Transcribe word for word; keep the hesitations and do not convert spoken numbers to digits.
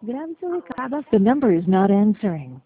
Grabe sa Ricardo, the number is not answering.